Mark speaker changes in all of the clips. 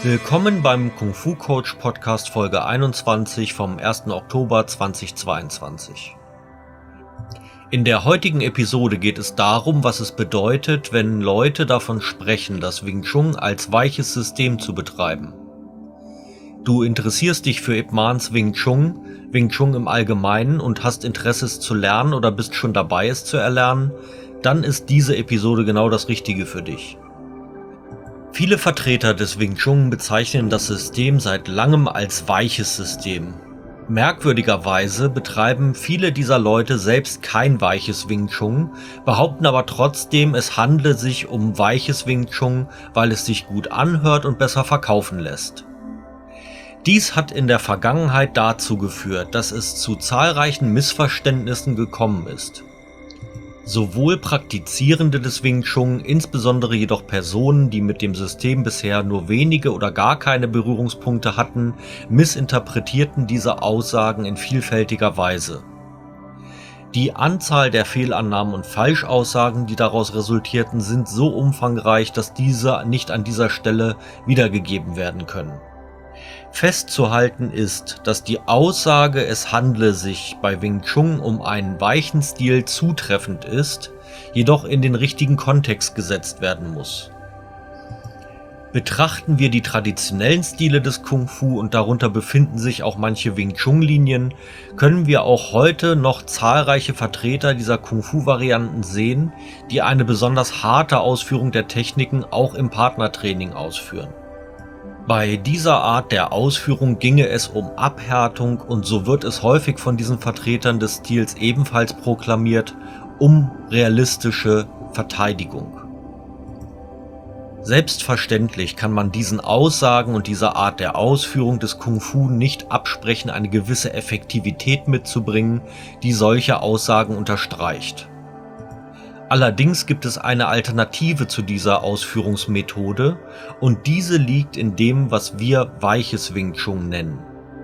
Speaker 1: Willkommen beim Kung Fu Coach Podcast Folge 21 vom 1. Oktober 2022. In der heutigen Episode geht es darum, was es bedeutet, wenn Leute davon sprechen, das Wing Chun als weiches System zu betreiben. Du interessierst dich für Ip Mans Wing Chun im Allgemeinen und hast Interesse es zu lernen oder bist schon dabei es zu erlernen, dann ist diese Episode genau das Richtige für dich. Viele Vertreter des Wing Chun bezeichnen das System seit langem als weiches System. Merkwürdigerweise betreiben viele dieser Leute selbst kein weiches Wing Chun, behaupten aber trotzdem, es handle sich um weiches Wing Chun, weil es sich gut anhört und besser verkaufen lässt. Dies hat in der Vergangenheit dazu geführt, dass es zu zahlreichen Missverständnissen gekommen ist. Sowohl Praktizierende des Wing Chun, insbesondere jedoch Personen, die mit dem System bisher nur wenige oder gar keine Berührungspunkte hatten, missinterpretierten diese Aussagen in vielfältiger Weise. Die Anzahl der Fehlannahmen und Falschaussagen, die daraus resultierten, sind so umfangreich, dass diese nicht an dieser Stelle wiedergegeben werden können. Festzuhalten ist, dass die Aussage, es handle sich bei Wing Chun um einen weichen Stil, zutreffend ist, jedoch in den richtigen Kontext gesetzt werden muss. Betrachten wir die traditionellen Stile des Kung Fu und darunter befinden sich auch manche Wing Chun Linien, können wir auch heute noch zahlreiche Vertreter dieser Kung Fu Varianten sehen, die eine besonders harte Ausführung der Techniken auch im Partnertraining ausführen. Bei dieser Art der Ausführung ginge es um Abhärtung und so wird es häufig von diesen Vertretern des Stils ebenfalls proklamiert, um realistische Verteidigung. Selbstverständlich kann man diesen Aussagen und dieser Art der Ausführung des Kung Fu nicht absprechen, eine gewisse Effektivität mitzubringen, die solche Aussagen unterstreicht. Allerdings gibt es eine Alternative zu dieser Ausführungsmethode und diese liegt in dem, was wir weiches Wing Chun nennen.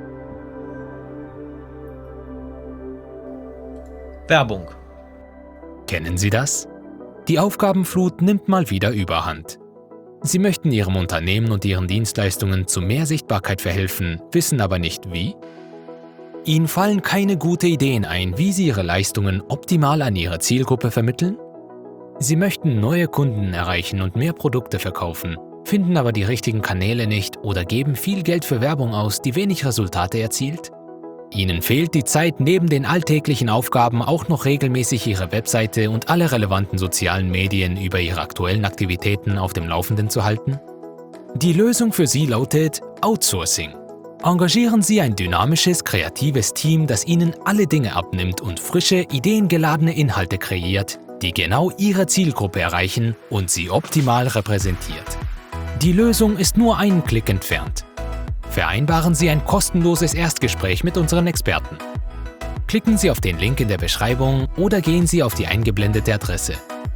Speaker 1: Werbung.
Speaker 2: Kennen Sie das? Die Aufgabenflut nimmt mal wieder Überhand. Sie möchten Ihrem Unternehmen und Ihren Dienstleistungen zu mehr Sichtbarkeit verhelfen, wissen aber nicht wie? Ihnen fallen keine guten Ideen ein, wie Sie Ihre Leistungen optimal an Ihre Zielgruppe vermitteln? Sie möchten neue Kunden erreichen und mehr Produkte verkaufen, finden aber die richtigen Kanäle nicht oder geben viel Geld für Werbung aus, die wenig Resultate erzielt? Ihnen fehlt die Zeit, neben den alltäglichen Aufgaben auch noch regelmäßig Ihre Webseite und alle relevanten sozialen Medien über Ihre aktuellen Aktivitäten auf dem Laufenden zu halten? Die Lösung für Sie lautet Outsourcing. Engagieren Sie ein dynamisches, kreatives Team, das Ihnen alle Dinge abnimmt und frische, ideengeladene Inhalte kreiert, die genau Ihre Zielgruppe erreichen und Sie optimal repräsentiert. Die Lösung ist nur einen Klick entfernt. Vereinbaren Sie ein kostenloses Erstgespräch mit unseren Experten. Klicken Sie auf den Link in der Beschreibung oder gehen Sie auf die eingeblendete Adresse.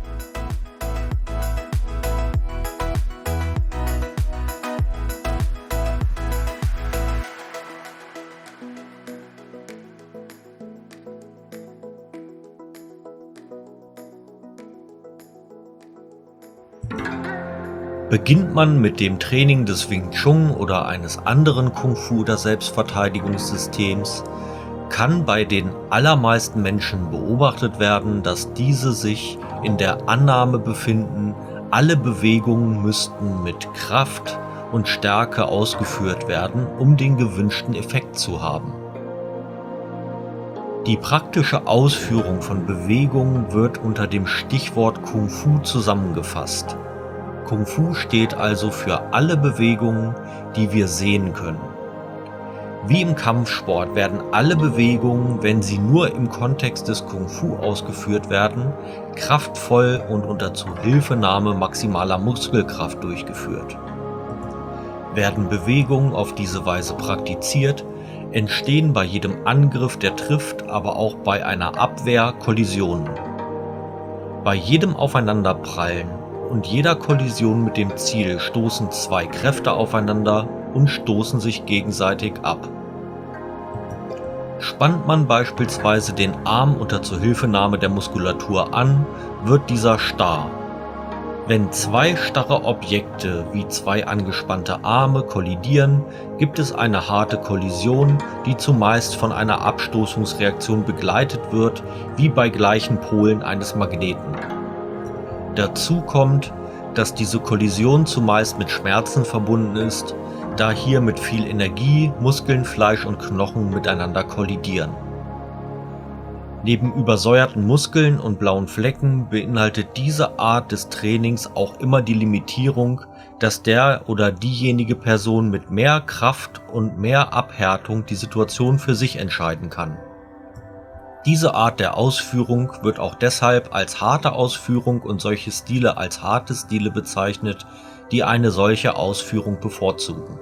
Speaker 1: Beginnt man mit dem Training des Wing Chun oder eines anderen Kung Fu oder Selbstverteidigungssystems, kann bei den allermeisten Menschen beobachtet werden, dass diese sich in der Annahme befinden, alle Bewegungen müssten mit Kraft und Stärke ausgeführt werden, um den gewünschten Effekt zu haben. Die praktische Ausführung von Bewegungen wird unter dem Stichwort Kung Fu zusammengefasst. Kung Fu steht also für alle Bewegungen, die wir sehen können. Wie im Kampfsport werden alle Bewegungen, wenn sie nur im Kontext des Kung Fu ausgeführt werden, kraftvoll und unter Zuhilfenahme maximaler Muskelkraft durchgeführt. Werden Bewegungen auf diese Weise praktiziert, entstehen bei jedem Angriff, der trifft, aber auch bei einer Abwehr Kollisionen. Bei jedem Aufeinanderprallen und jeder Kollision mit dem Ziel stoßen zwei Kräfte aufeinander und stoßen sich gegenseitig ab. Spannt man beispielsweise den Arm unter Zuhilfenahme der Muskulatur an, wird dieser starr. Wenn zwei starre Objekte wie zwei angespannte Arme kollidieren, gibt es eine harte Kollision, die zumeist von einer Abstoßungsreaktion begleitet wird, wie bei gleichen Polen eines Magneten. Dazu kommt, dass diese Kollision zumeist mit Schmerzen verbunden ist, da hier mit viel Energie Muskeln, Fleisch und Knochen miteinander kollidieren. Neben übersäuerten Muskeln und blauen Flecken beinhaltet diese Art des Trainings auch immer die Limitierung, dass der oder diejenige Person mit mehr Kraft und mehr Abhärtung die Situation für sich entscheiden kann. Diese Art der Ausführung wird auch deshalb als harte Ausführung und solche Stile als harte Stile bezeichnet, die eine solche Ausführung bevorzugen.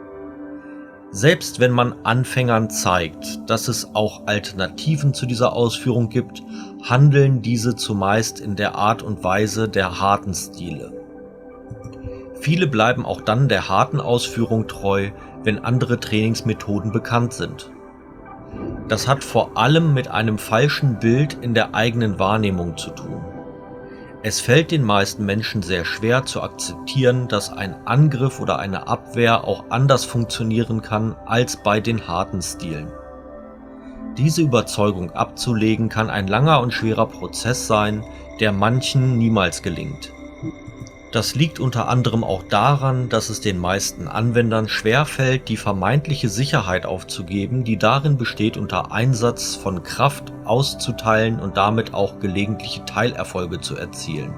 Speaker 1: Selbst wenn man Anfängern zeigt, dass es auch Alternativen zu dieser Ausführung gibt, handeln diese zumeist in der Art und Weise der harten Stile. Viele bleiben auch dann der harten Ausführung treu, wenn andere Trainingsmethoden bekannt sind. Das hat vor allem mit einem falschen Bild in der eigenen Wahrnehmung zu tun. Es fällt den meisten Menschen sehr schwer zu akzeptieren, dass ein Angriff oder eine Abwehr auch anders funktionieren kann als bei den harten Stilen. Diese Überzeugung abzulegen kann ein langer und schwerer Prozess sein, der manchen niemals gelingt. Das liegt unter anderem auch daran, dass es den meisten Anwendern schwerfällt, die vermeintliche Sicherheit aufzugeben, die darin besteht, unter Einsatz von Kraft auszuteilen und damit auch gelegentliche Teilerfolge zu erzielen.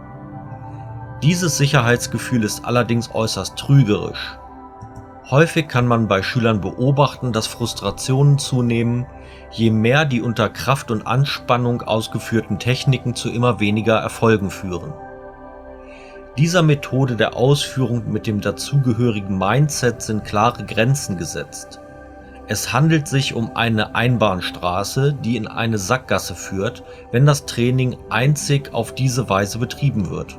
Speaker 1: Dieses Sicherheitsgefühl ist allerdings äußerst trügerisch. Häufig kann man bei Schülern beobachten, dass Frustrationen zunehmen, je mehr die unter Kraft und Anspannung ausgeführten Techniken zu immer weniger Erfolgen führen. Dieser Methode der Ausführung mit dem dazugehörigen Mindset sind klare Grenzen gesetzt. Es handelt sich um eine Einbahnstraße, die in eine Sackgasse führt, wenn das Training einzig auf diese Weise betrieben wird.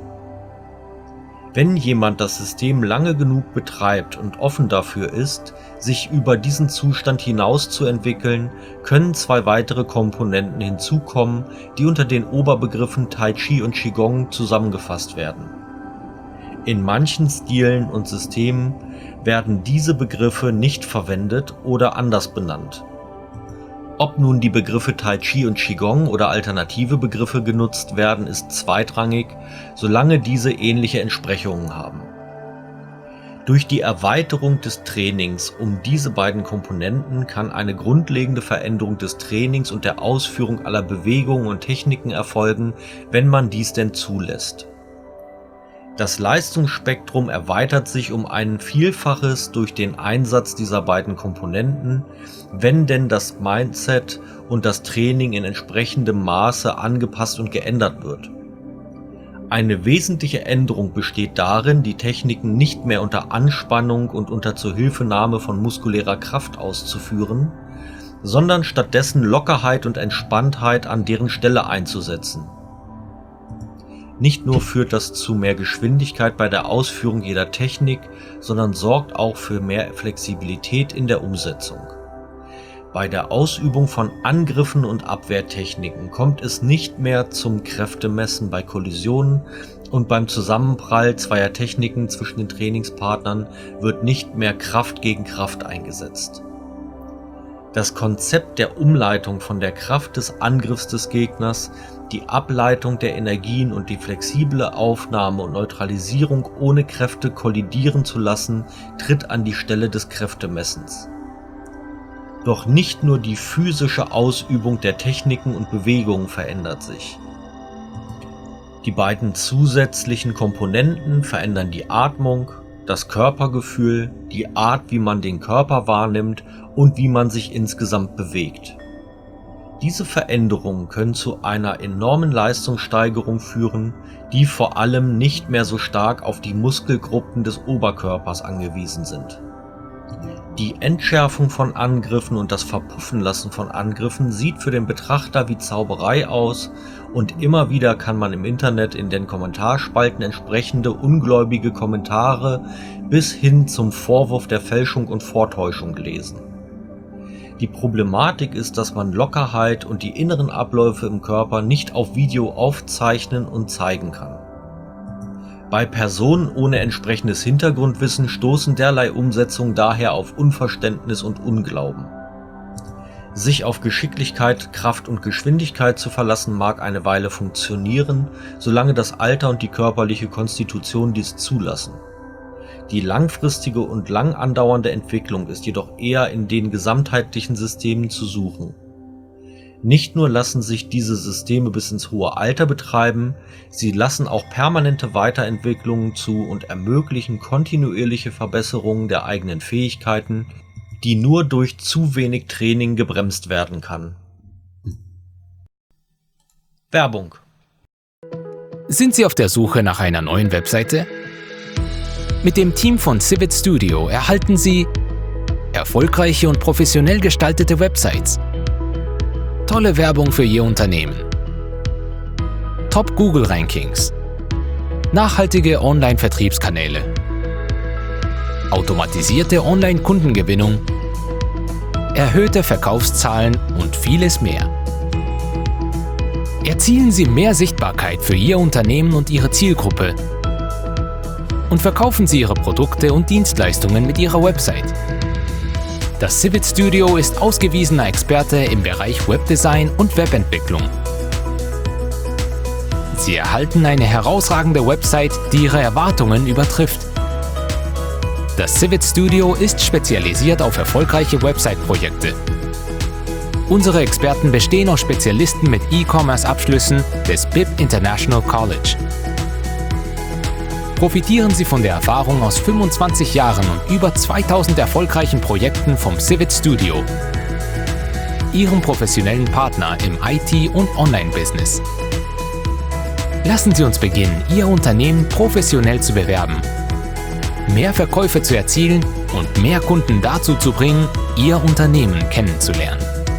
Speaker 1: Wenn jemand das System lange genug betreibt und offen dafür ist, sich über diesen Zustand hinaus zu entwickeln, können zwei weitere Komponenten hinzukommen, die unter den Oberbegriffen Tai Chi und Qigong zusammengefasst werden. In manchen Stilen und Systemen werden diese Begriffe nicht verwendet oder anders benannt. Ob nun die Begriffe Tai Chi und Qigong oder alternative Begriffe genutzt werden, ist zweitrangig, solange diese ähnliche Entsprechungen haben. Durch die Erweiterung des Trainings um diese beiden Komponenten kann eine grundlegende Veränderung des Trainings und der Ausführung aller Bewegungen und Techniken erfolgen, wenn man dies denn zulässt. Das Leistungsspektrum erweitert sich um ein Vielfaches durch den Einsatz dieser beiden Komponenten, wenn denn das Mindset und das Training in entsprechendem Maße angepasst und geändert wird. Eine wesentliche Änderung besteht darin, die Techniken nicht mehr unter Anspannung und unter Zuhilfenahme von muskulärer Kraft auszuführen, sondern stattdessen Lockerheit und Entspanntheit an deren Stelle einzusetzen. Nicht nur führt das zu mehr Geschwindigkeit bei der Ausführung jeder Technik, sondern sorgt auch für mehr Flexibilität in der Umsetzung. Bei der Ausübung von Angriffen und Abwehrtechniken kommt es nicht mehr zum Kräftemessen bei Kollisionen und beim Zusammenprall zweier Techniken zwischen den Trainingspartnern wird nicht mehr Kraft gegen Kraft eingesetzt. Das Konzept der Umleitung von der Kraft des Angriffs des Gegners, die Ableitung der Energien und die flexible Aufnahme und Neutralisierung ohne Kräfte kollidieren zu lassen, tritt an die Stelle des Kräftemessens. Doch nicht nur die physische Ausübung der Techniken und Bewegungen verändert sich. Die beiden zusätzlichen Komponenten verändern die Atmung, das Körpergefühl, die Art, wie man den Körper wahrnimmt und wie man sich insgesamt bewegt. Diese Veränderungen können zu einer enormen Leistungssteigerung führen, die vor allem nicht mehr so stark auf die Muskelgruppen des Oberkörpers angewiesen sind. Die Entschärfung von Angriffen und das Verpuffenlassen von Angriffen sieht für den Betrachter wie Zauberei aus und immer wieder kann man im Internet in den Kommentarspalten entsprechende ungläubige Kommentare bis hin zum Vorwurf der Fälschung und Vortäuschung lesen. Die Problematik ist, dass man Lockerheit und die inneren Abläufe im Körper nicht auf Video aufzeichnen und zeigen kann. Bei Personen ohne entsprechendes Hintergrundwissen stoßen derlei Umsetzungen daher auf Unverständnis und Unglauben. Sich auf Geschicklichkeit, Kraft und Geschwindigkeit zu verlassen mag eine Weile funktionieren, solange das Alter und die körperliche Konstitution dies zulassen. Die langfristige und lang andauernde Entwicklung ist jedoch eher in den gesamtheitlichen Systemen zu suchen. Nicht nur lassen sich diese Systeme bis ins hohe Alter betreiben, sie lassen auch permanente Weiterentwicklungen zu und ermöglichen kontinuierliche Verbesserungen der eigenen Fähigkeiten, die nur durch zu wenig Training gebremst werden kann. Werbung.
Speaker 2: Sind Sie auf der Suche nach einer neuen Webseite? Mit dem Team von Civit Studio erhalten Sie erfolgreiche und professionell gestaltete Websites, tolle Werbung für Ihr Unternehmen, Top-Google-Rankings, nachhaltige Online-Vertriebskanäle, automatisierte Online-Kundengewinnung, erhöhte Verkaufszahlen und vieles mehr. Erzielen Sie mehr Sichtbarkeit für Ihr Unternehmen und Ihre Zielgruppe und verkaufen Sie Ihre Produkte und Dienstleistungen mit Ihrer Website. Das Civit Studio ist ausgewiesener Experte im Bereich Webdesign und Webentwicklung. Sie erhalten eine herausragende Website, die Ihre Erwartungen übertrifft. Das Civit Studio ist spezialisiert auf erfolgreiche Website-Projekte. Unsere Experten bestehen aus Spezialisten mit E-Commerce-Abschlüssen des BIP International College. Profitieren Sie von der Erfahrung aus 25 Jahren und über 2000 erfolgreichen Projekten vom Civit Studio, Ihrem professionellen Partner im IT- und Online-Business. Lassen Sie uns beginnen, Ihr Unternehmen professionell zu bewerben, mehr Verkäufe zu erzielen und mehr Kunden dazu zu bringen, Ihr Unternehmen kennenzulernen.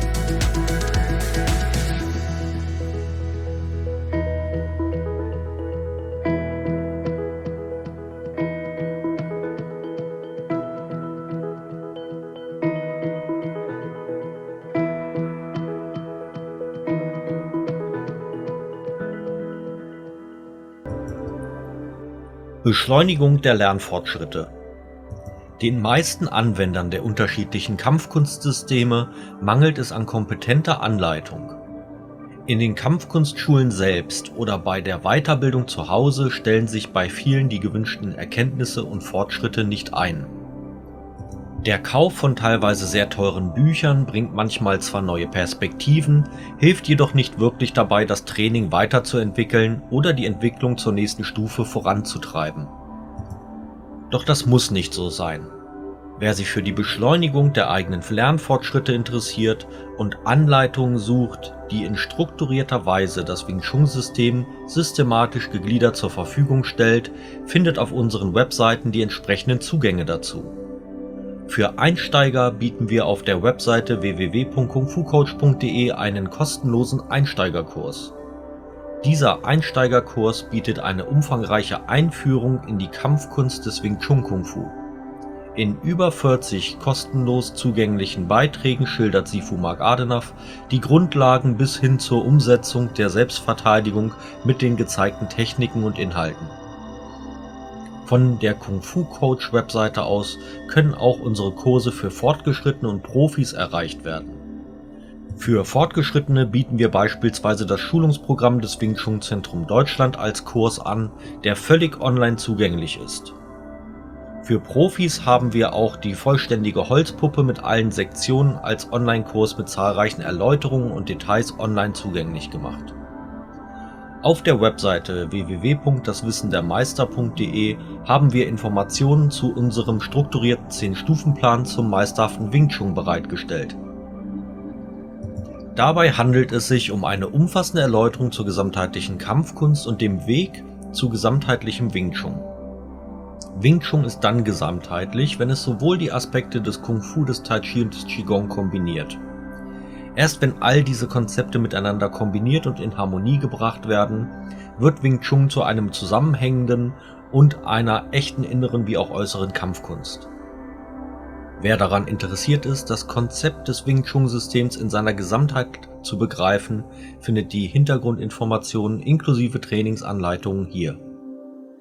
Speaker 1: Beschleunigung der Lernfortschritte. Den meisten Anwendern der unterschiedlichen Kampfkunstsysteme mangelt es an kompetenter Anleitung. In den Kampfkunstschulen selbst oder bei der Weiterbildung zu Hause stellen sich bei vielen die gewünschten Erkenntnisse und Fortschritte nicht ein. Der Kauf von teilweise sehr teuren Büchern bringt manchmal zwar neue Perspektiven, hilft jedoch nicht wirklich dabei, das Training weiterzuentwickeln oder die Entwicklung zur nächsten Stufe voranzutreiben. Doch das muss nicht so sein. Wer sich für die Beschleunigung der eigenen Lernfortschritte interessiert und Anleitungen sucht, die in strukturierter Weise das Wing Chun-System systematisch gegliedert zur Verfügung stellt, findet auf unseren Webseiten die entsprechenden Zugänge dazu. Für Einsteiger bieten wir auf der Webseite www.kungfucoach.de einen kostenlosen Einsteigerkurs. Dieser Einsteigerkurs bietet eine umfangreiche Einführung in die Kampfkunst des Wing Chun Kung Fu. In über 40 kostenlos zugänglichen Beiträgen schildert Sifu Mark Adenauer die Grundlagen bis hin zur Umsetzung der Selbstverteidigung mit den gezeigten Techniken und Inhalten. Von der Kung Fu Coach Webseite aus können auch unsere Kurse für Fortgeschrittene und Profis erreicht werden. Für Fortgeschrittene bieten wir beispielsweise das Schulungsprogramm des Wing Chun Zentrum Deutschland als Kurs an, der völlig online zugänglich ist. Für Profis haben wir auch die vollständige Holzpuppe mit allen Sektionen als Online-Kurs mit zahlreichen Erläuterungen und Details online zugänglich gemacht. Auf der Webseite www.daswissendermeister.de haben wir Informationen zu unserem strukturierten 10-Stufen-Plan zum meisterhaften Wing Chun bereitgestellt. Dabei handelt es sich um eine umfassende Erläuterung zur gesamtheitlichen Kampfkunst und dem Weg zu gesamtheitlichem Wing Chun. Wing Chun ist dann gesamtheitlich, wenn es sowohl die Aspekte des Kung Fu, des Tai Chi und des Qigong kombiniert. Erst wenn all diese Konzepte miteinander kombiniert und in Harmonie gebracht werden, wird Wing Chun zu einem zusammenhängenden und einer echten inneren wie auch äußeren Kampfkunst. Wer daran interessiert ist, das Konzept des Wing Chun Systems in seiner Gesamtheit zu begreifen, findet die Hintergrundinformationen inklusive Trainingsanleitungen hier.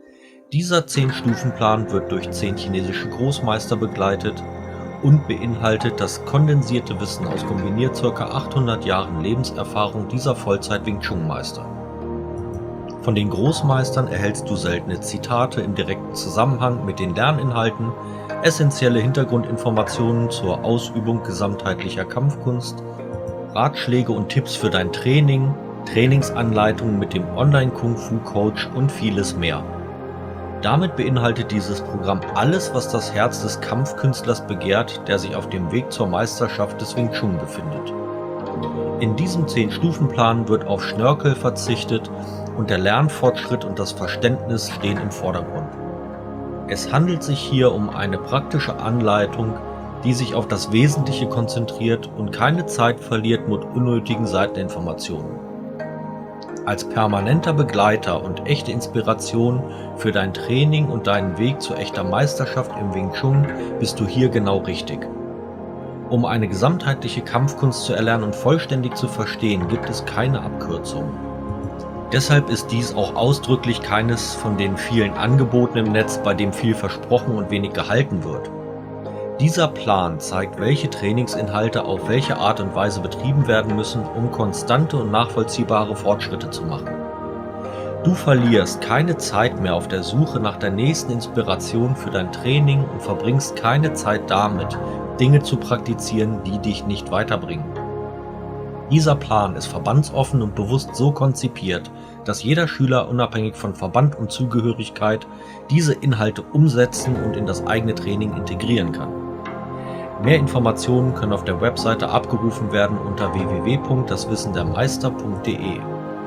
Speaker 1: Dieser 10-Stufen-Plan wird durch 10 chinesische Großmeister begleitet und beinhaltet das kondensierte Wissen aus kombiniert ca. 800 Jahren Lebenserfahrung dieser Vollzeit-Wing Chun-Meister. Von den Großmeistern erhältst du seltene Zitate im direkten Zusammenhang mit den Lerninhalten, essentielle Hintergrundinformationen zur Ausübung gesamtheitlicher Kampfkunst, Ratschläge und Tipps für dein Training, Trainingsanleitungen mit dem Online-Kung-Fu-Coach und vieles mehr. Damit beinhaltet dieses Programm alles, was das Herz des Kampfkünstlers begehrt, der sich auf dem Weg zur Meisterschaft des Wing Chun befindet. In diesem 10-Stufen-Plan wird auf Schnörkel verzichtet und der Lernfortschritt und das Verständnis stehen im Vordergrund. Es handelt sich hier um eine praktische Anleitung, die sich auf das Wesentliche konzentriert und keine Zeit verliert mit unnötigen Seiteninformationen. Als permanenter Begleiter und echte Inspiration für dein Training und deinen Weg zu echter Meisterschaft im Wing Chun bist du hier genau richtig. Um eine gesamtheitliche Kampfkunst zu erlernen und vollständig zu verstehen, gibt es keine Abkürzung. Deshalb ist dies auch ausdrücklich keines von den vielen Angeboten im Netz, bei dem viel versprochen und wenig gehalten wird. Dieser Plan zeigt, welche Trainingsinhalte auf welche Art und Weise betrieben werden müssen, um konstante und nachvollziehbare Fortschritte zu machen. Du verlierst keine Zeit mehr auf der Suche nach der nächsten Inspiration für dein Training und verbringst keine Zeit damit, Dinge zu praktizieren, die dich nicht weiterbringen. Dieser Plan ist verbandsoffen und bewusst so konzipiert, dass jeder Schüler unabhängig von Verband und Zugehörigkeit diese Inhalte umsetzen und in das eigene Training integrieren kann. Mehr Informationen können auf der Webseite abgerufen werden unter www.daswissendermeister.de.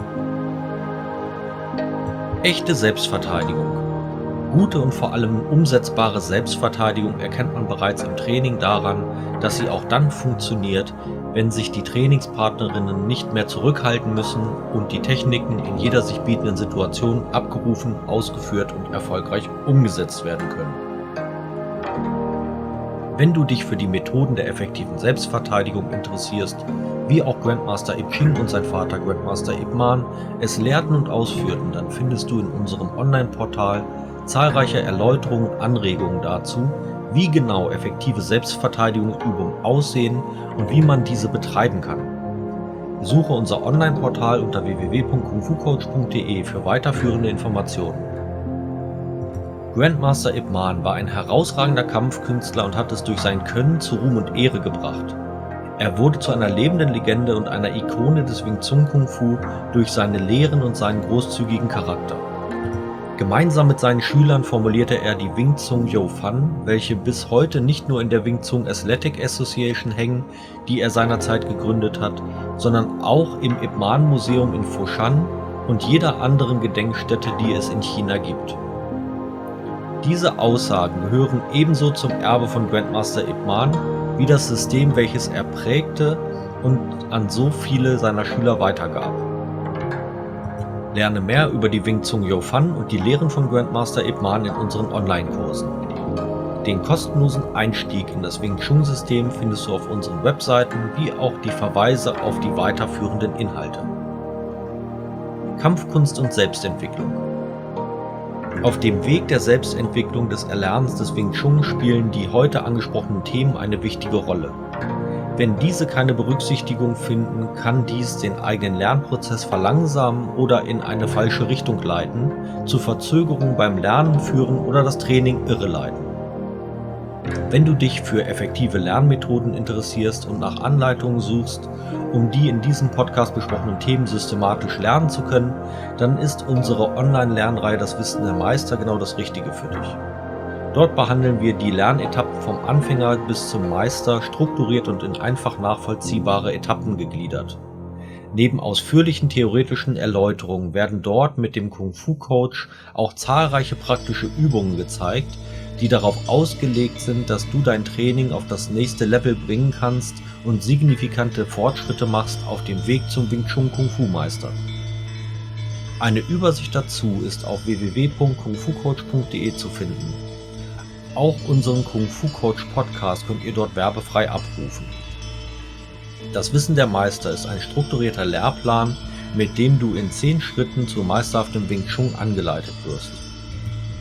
Speaker 1: Echte Selbstverteidigung. Gute und vor allem umsetzbare Selbstverteidigung erkennt man bereits im Training daran, dass sie auch dann funktioniert, wenn sich die Trainingspartnerinnen nicht mehr zurückhalten müssen und die Techniken in jeder sich bietenden Situation abgerufen, ausgeführt und erfolgreich umgesetzt werden können. Wenn du dich für die Methoden der effektiven Selbstverteidigung interessierst, wie auch Grandmaster Ip Ching und sein Vater Grandmaster Ip Man es lehrten und ausführten, dann findest du in unserem Online-Portal zahlreiche Erläuterungen und Anregungen dazu, wie genau effektive Selbstverteidigungsübungen aussehen und wie man diese betreiben kann. Besuche unser Online-Portal unter www.kungfucoach.de für weiterführende Informationen. Grandmaster Ip Man war ein herausragender Kampfkünstler und hat es durch sein Können zu Ruhm und Ehre gebracht. Er wurde zu einer lebenden Legende und einer Ikone des Wing Chun Kung Fu durch seine Lehren und seinen großzügigen Charakter. Gemeinsam mit seinen Schülern formulierte er die Wing Chun Yo Fan, welche bis heute nicht nur in der Wing Chun Athletic Association hängen, die er seinerzeit gegründet hat, sondern auch im Ip Man Museum in Foshan und jeder anderen Gedenkstätte, die es in China gibt. Diese Aussagen gehören ebenso zum Erbe von Grandmaster Ip Man wie das System, welches er prägte und an so viele seiner Schüler weitergab. Lerne mehr über die Wing Chun Yo Fan und die Lehren von Grandmaster Ip Man in unseren Online-Kursen. Den kostenlosen Einstieg in das Wing Chun-System findest du auf unseren Webseiten, wie auch die Verweise auf die weiterführenden Inhalte. Kampfkunst und Selbstentwicklung. Auf dem Weg der Selbstentwicklung des Erlernens des Wing Chun spielen die heute angesprochenen Themen eine wichtige Rolle. Wenn diese keine Berücksichtigung finden, kann dies den eigenen Lernprozess verlangsamen oder in eine falsche Richtung leiten, zu Verzögerungen beim Lernen führen oder das Training irreleiten. Wenn du dich für effektive Lernmethoden interessierst und nach Anleitungen suchst, um die in diesem Podcast besprochenen Themen systematisch lernen zu können, dann ist unsere Online-Lernreihe Das Wissen der Meister genau das Richtige für dich. Dort behandeln wir die Lernetappen vom Anfänger bis zum Meister strukturiert und in einfach nachvollziehbare Etappen gegliedert. Neben ausführlichen theoretischen Erläuterungen werden dort mit dem Kung-Fu-Coach auch zahlreiche praktische Übungen gezeigt, die darauf ausgelegt sind, dass du dein Training auf das nächste Level bringen kannst und signifikante Fortschritte machst auf dem Weg zum Wing Chun Kung Fu Meister. Eine Übersicht dazu ist auf www.kungfucoach.de zu finden. Auch unseren Kung Fu Coach Podcast könnt ihr dort werbefrei abrufen. Das Wissen der Meister ist ein strukturierter Lehrplan, mit dem du in 10 Schritten zu meisterhaftem Wing Chun angeleitet wirst.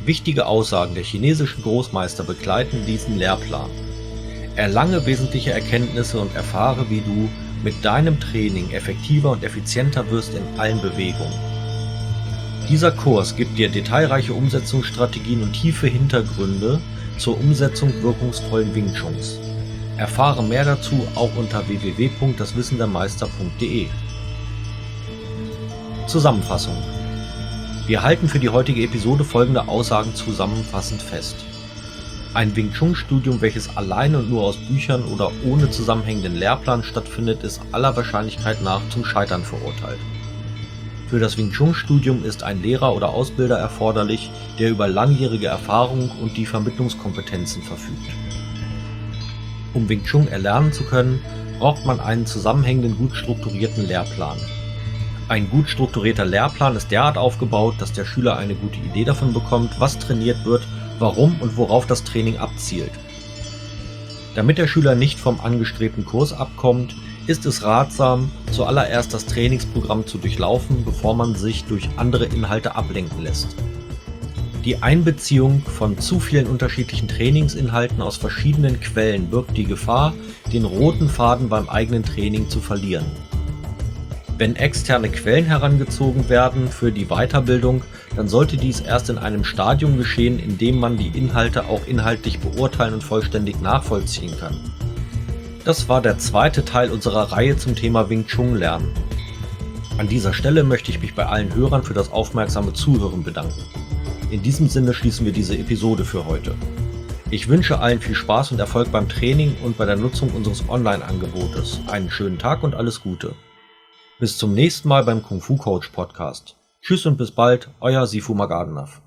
Speaker 1: Wichtige Aussagen der chinesischen Großmeister begleiten diesen Lehrplan. Erlange wesentliche Erkenntnisse und erfahre, wie du mit deinem Training effektiver und effizienter wirst in allen Bewegungen. Dieser Kurs gibt dir detailreiche Umsetzungsstrategien und tiefe Hintergründe zur Umsetzung wirkungsvollen Wing Chuns. Erfahre mehr dazu auch unter www.daswissendermeister.de. Zusammenfassung. Wir halten für die heutige Episode folgende Aussagen zusammenfassend fest. Ein Wing Chun Studium, welches alleine und nur aus Büchern oder ohne zusammenhängenden Lehrplan stattfindet, ist aller Wahrscheinlichkeit nach zum Scheitern verurteilt. Für das Wing Chun Studium ist ein Lehrer oder Ausbilder erforderlich, der über langjährige Erfahrung und die Vermittlungskompetenzen verfügt. Um Wing Chun erlernen zu können, braucht man einen zusammenhängenden, gut strukturierten Lehrplan. Ein gut strukturierter Lehrplan ist derart aufgebaut, dass der Schüler eine gute Idee davon bekommt, was trainiert wird, warum und worauf das Training abzielt. Damit der Schüler nicht vom angestrebten Kurs abkommt, ist es ratsam, zuallererst das Trainingsprogramm zu durchlaufen, bevor man sich durch andere Inhalte ablenken lässt. Die Einbeziehung von zu vielen unterschiedlichen Trainingsinhalten aus verschiedenen Quellen birgt die Gefahr, den roten Faden beim eigenen Training zu verlieren. Wenn externe Quellen herangezogen werden für die Weiterbildung, dann sollte dies erst in einem Stadium geschehen, in dem man die Inhalte auch inhaltlich beurteilen und vollständig nachvollziehen kann. Das war der zweite Teil unserer Reihe zum Thema Wing Chun lernen. An dieser Stelle möchte ich mich bei allen Hörern für das aufmerksame Zuhören bedanken. In diesem Sinne schließen wir diese Episode für heute. Ich wünsche allen viel Spaß und Erfolg beim Training und bei der Nutzung unseres Online-Angebotes. Einen schönen Tag und alles Gute. Bis zum nächsten Mal beim Kung Fu Coach Podcast. Tschüss und bis bald, euer Sifu Magadanov.